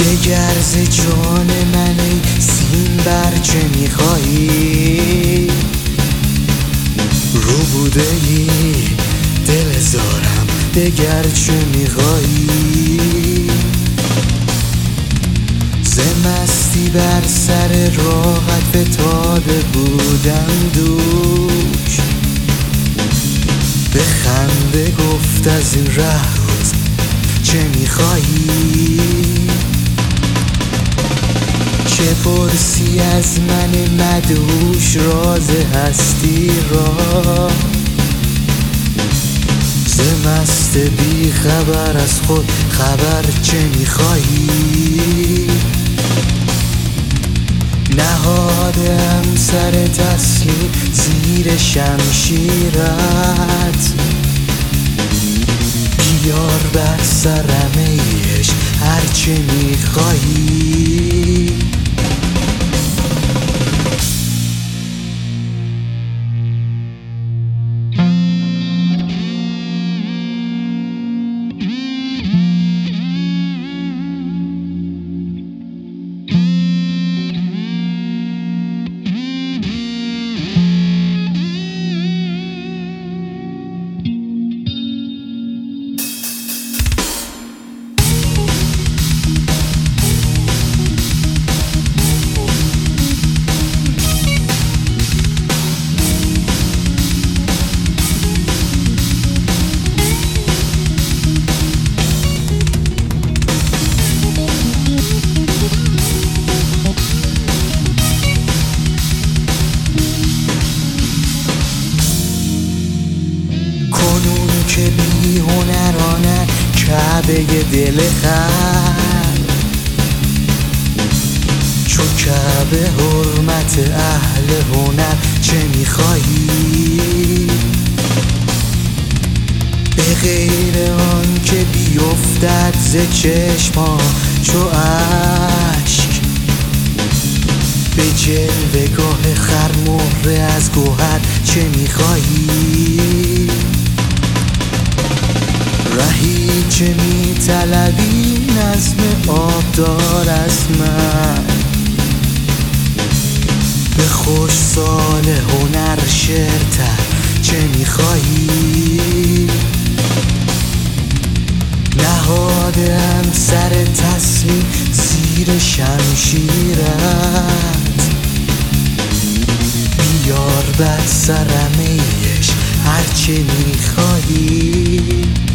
دگر ز جان من ای سیم بر چه میخواهی؟ رو بوده ای دل زارم دگر چه میخواهی؟ ز مستی بر سر راحت فتاده بودم دوش، به خنده گفت از این ره روز چه میخواهی؟ چه پرسی از من مدهوش راز هستی را؟ ز مست بی خبر از خود خبر چه میخواهی؟ نهادم سر تسلیم زیر شمشیرت، بیار بر سرم ای عشق هرچه میخواهی. که بی هنرانه کعبه دل خر، چو کعبه حرمت اهل هنر چه میخواهی؟ به غیر آن که بیفتد ز چشما چو اشک، به جلوه‌گاه خرمهره از گوهر چه میخواهی؟ رهی چه میطلبی نظم آبدار از من؟ به خوش سال هنر شعرتر چه میخواهی؟ نهادم سر تسلیم زیر شمشیرت، بیار بر سرم ای عشق هرچه میخواهی.